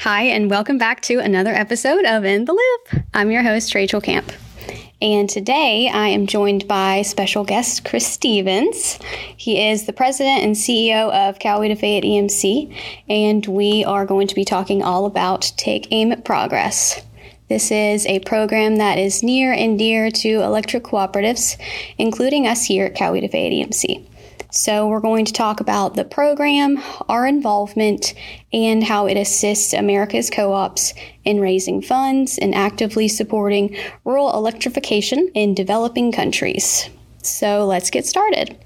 Hi, and welcome back to another episode of In the Loop. I'm your host, Rachel Camp. And today I am joined by special guest Chris Stevens. He is the president and CEO of Coweta Fayette EMC, and we are going to be talking all about Take Aim at Progress. This is a program that is near and dear to electric cooperatives, including us here at Coweta Fayette EMC. So we're going to talk about the program, our involvement, and how it assists America's co-ops in raising funds and actively supporting rural electrification in developing countries. So let's get started.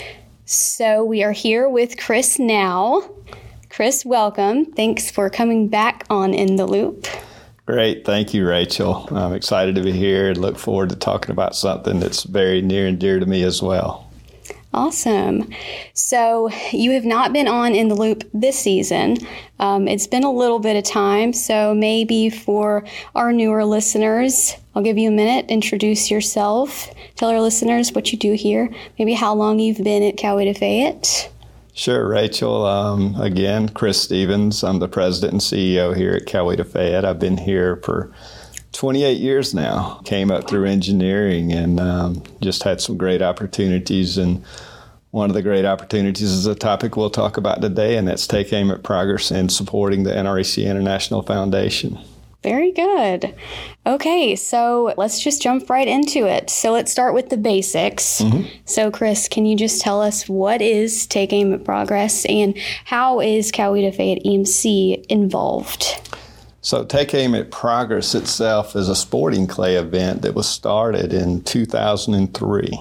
So we are here with Chris now. Chris, welcome. Thanks for coming back on In the Loop. Great. Thank you, Rachel. I'm excited to be here and look forward to talking about something that's very near and dear to me as well. Awesome. So you have not been on In the Loop this season. It's been a little bit of time, so maybe for our newer listeners, I'll give you a minute, introduce yourself, tell our listeners what you do here, maybe how long you've been at Coweta Fayette. Sure, Rachel. Again, Chris Stevens. I'm the president and CEO here at Coweta Fayette. I've been here for 28 years now. Came up through engineering and just had some great opportunities. And one of the great opportunities is a topic we'll talk about today, and that's Take Aim at Progress and supporting the NREC International Foundation. Very good. Okay, so let's just jump right into it. So let's start with the basics. So Chris, can you just tell us what is Take Aim at Progress and how is Coweta Fayette EMC involved? So Take Aim at Progress itself is a sporting clay event that was started in 2003.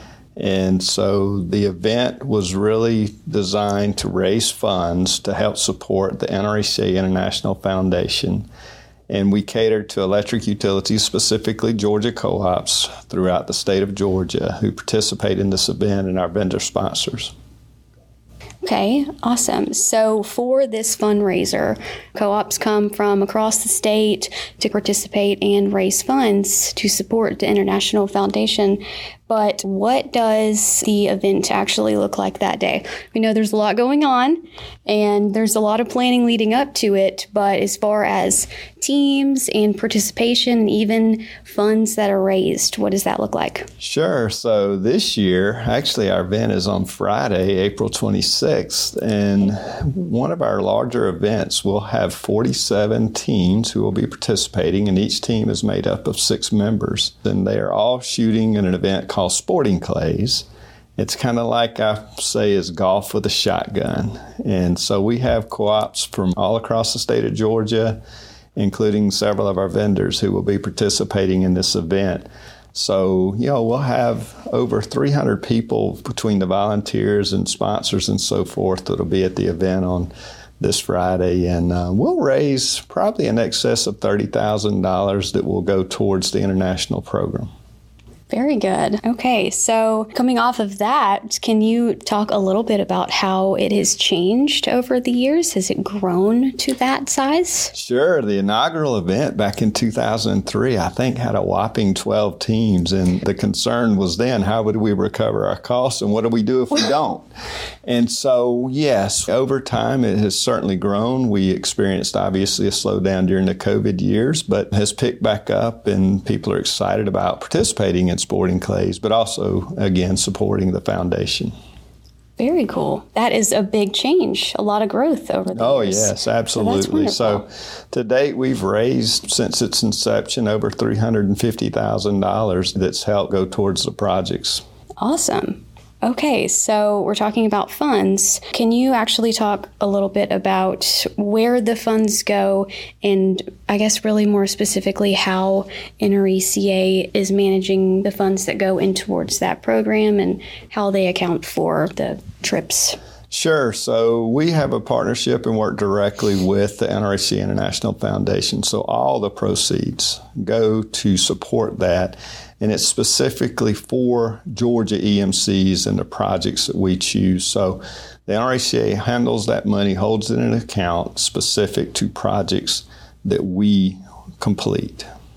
And so the event was really designed to raise funds to help support the NREC International Foundation. And we cater to electric utilities, specifically Georgia co-ops throughout the state of Georgia who participate in this event and our vendor sponsors. Okay, awesome. So for this fundraiser, co-ops come from across the state to participate and raise funds to support the International Foundation. But what does the event actually look like that day? We know there's a lot going on and there's a lot of planning leading up to it, but as far as teams and participation and even funds that are raised, what does that look like? Sure. So this year, actually our event is on Friday, April 26th, and one of our larger events will have 47 teams who will be participating, and each team is made up of 6 members, and they are all shooting in an event called sporting clays. It's kind of like I say is golf with a shotgun. And so we have co-ops from all across the state of Georgia, including several of our vendors who will be participating in this event. So, we'll have over 300 people between the volunteers and sponsors and so forth that'll be at the event on this Friday. And we'll raise probably in excess of $30,000 that will go towards the international program. Very good. Okay, so coming off of that, can you talk a little bit about how it has changed over the years? Has it grown to that size? Sure. The inaugural event back in 2003, I think, had a whopping 12 teams. And the concern was then, how would we recover our costs and what do we do if we don't? And so, yes, over time, it has certainly grown. We experienced, obviously, a slowdown during the COVID years, but has picked back up and people are excited about participating in sporting clays, but also, again, supporting the foundation. Very cool. That is a big change, a lot of growth over the years. Oh, yes, absolutely. So to date, we've raised, since its inception, over $350,000 that's helped go towards the projects. Awesome. Okay, so we're talking about funds. Can you actually talk a little bit about where the funds go and I guess really more specifically how NRECA is managing the funds that go in towards that program and how they account for the trips? Sure. So we have a partnership and work directly with the NREC International Foundation. So all the proceeds go to support that. And it's specifically for Georgia EMCs and the projects that we choose. So the NRECA handles that money, holds it in an account specific to projects that we complete.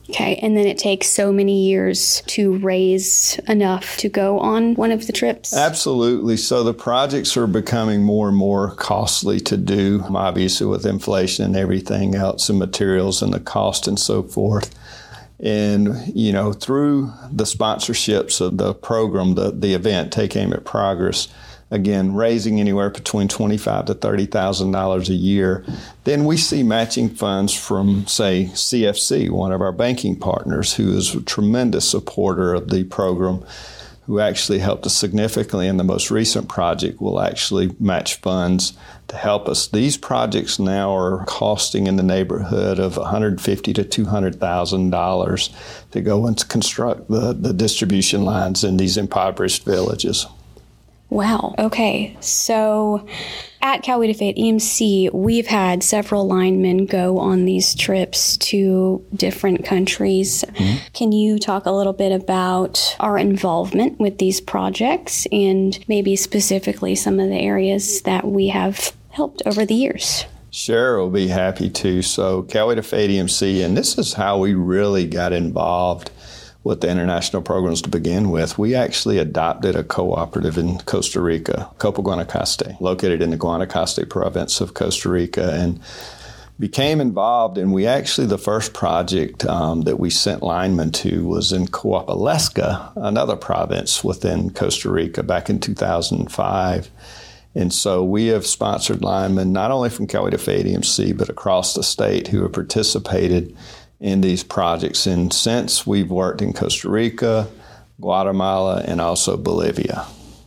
Okay, and then it takes so many years to raise enough to go on one of the trips? Absolutely. So the projects are becoming more and more costly to do, obviously with inflation and everything else and materials and the cost and so forth. And, through the sponsorships of the program, the event, Take Aim at Progress, again, raising anywhere between $25,000 to $30,000 a year. Then we see matching funds from, say, CFC, one of our banking partners, who is a tremendous supporter of the program, who actually helped us significantly in the most recent project, will actually match funds to help us. These projects now are costing in the neighborhood of $150,000 to $200,000 to go and construct the distribution lines in these impoverished villages. Wow. Okay. So at Coweta Fayette EMC, we've had several linemen go on these trips to different countries. Mm-hmm. Can you talk a little bit about our involvement with these projects and maybe specifically some of the areas that we have helped over the years? Sure, we'll be happy to. So Coweta Fayette EMC, and this is how we really got involved with the international programs to begin with. We actually adopted a cooperative in Costa Rica, Copa Guanacaste, located in the Guanacaste province of Costa Rica, and became involved. And the first project that we sent linemen to was in Coapalesca, another province within Costa Rica, back in 2005. And so we have sponsored linemen not only from Coweta Fayette EMC, but across the state who have participated in these projects. And since we've worked in Costa Rica, Guatemala, and also Bolivia.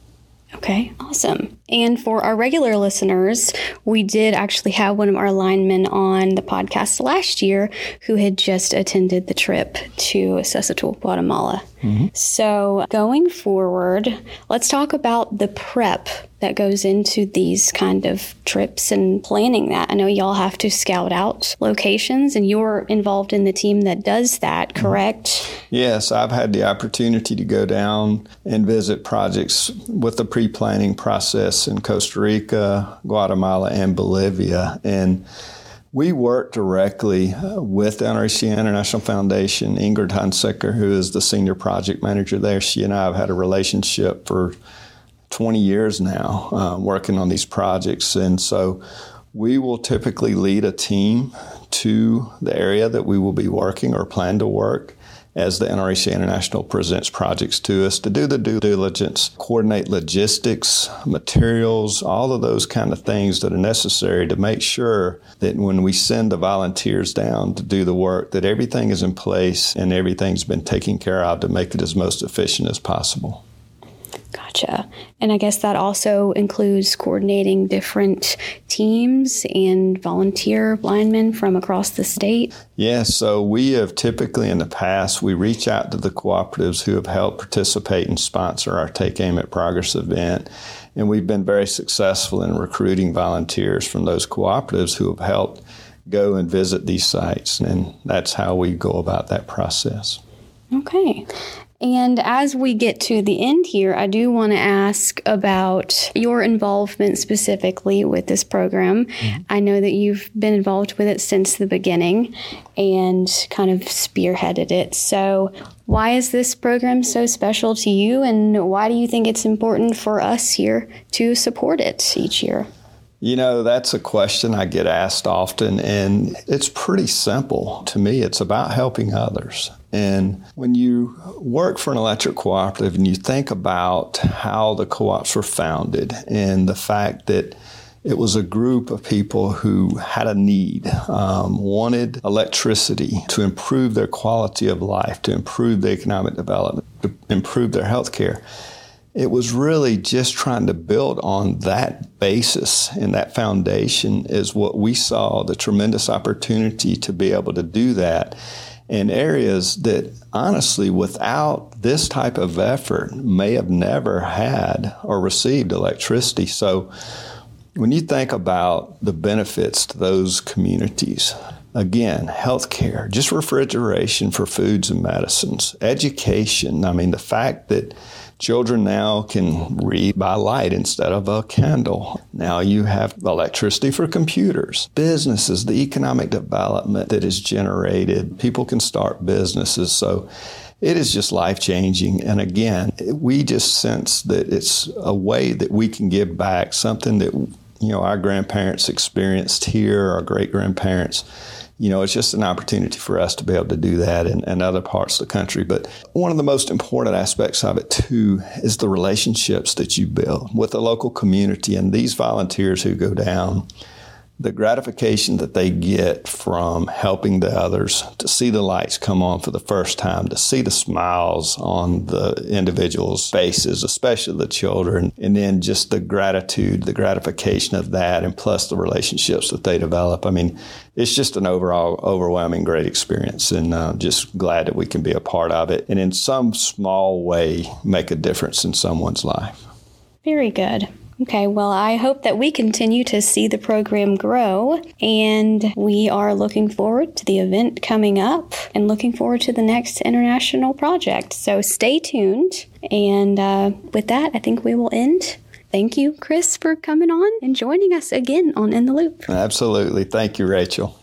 Okay, awesome. And for our regular listeners, we did actually have one of our linemen on the podcast last year who had just attended the trip to Sesatul, Guatemala. Mm-hmm. So going forward, let's talk about the prep that goes into these kind of trips and planning that. I know y'all have to scout out locations, and you're involved in the team that does that, correct? Yes, I've had the opportunity to go down and visit projects with the pre-planning process in Costa Rica, Guatemala, and Bolivia. And we work directly with the NRACN International Foundation. Ingrid Hansecker, who is the senior project manager there, she and I have had a relationship for 20 years now, working on these projects. And so we will typically lead a team to the area that we will be working or plan to work as the NRAC International presents projects to us, to do the due diligence, coordinate logistics, materials, all of those kind of things that are necessary to make sure that when we send the volunteers down to do the work, that everything is in place and everything's been taken care of to make it as most efficient as possible. Gotcha. And I guess that also includes coordinating different teams and volunteer linemen from across the state? Yes. So we have typically in the past, we reach out to the cooperatives who have helped participate and sponsor our Take Aim at Progress event. And we've been very successful in recruiting volunteers from those cooperatives who have helped go and visit these sites. And that's how we go about that process. Okay. And as we get to the end here, I do want to ask about your involvement specifically with this program. Mm-hmm. I know that you've been involved with it since the beginning and kind of spearheaded it. So why is this program so special to you, and why do you think it's important for us here to support it each year? You know, that's a question I get asked often, and it's pretty simple. To me, it's about helping others. And when you work for an electric cooperative and you think about how the co-ops were founded and the fact that it was a group of people who had a need, wanted electricity to improve their quality of life, to improve their economic development, to improve their health care, it was really just trying to build on that basis, and that foundation is what we saw the tremendous opportunity to be able to do that in areas that honestly, without this type of effort, may have never had or received electricity. So when you think about the benefits to those communities, Again, healthcare, just refrigeration for foods and medicines, education. I mean, the fact that children now can read by light instead of a candle. Now you have electricity for computers, businesses, the economic development that is generated. People can start businesses. So it is just life-changing. And again, we just sense that it's a way that we can give back, something that, our grandparents experienced here, our great-grandparents. It's just an opportunity for us to be able to do that in other parts of the country. But one of the most important aspects of it, too, is the relationships that you build with the local community and these volunteers who go down. The gratification that they get from helping the others, to see the lights come on for the first time, to see the smiles on the individuals' faces, especially the children, and then just the gratitude, the gratification of that, and plus the relationships that they develop. I mean, it's just an overall overwhelming great experience, and just glad that we can be a part of it and in some small way make a difference in someone's life. Very good. Okay, well, I hope that we continue to see the program grow, and we are looking forward to the event coming up and looking forward to the next international project. So stay tuned. And with that, I think we will end. Thank you, Chris, for coming on and joining us again on In the Loop. Absolutely. Thank you, Rachel.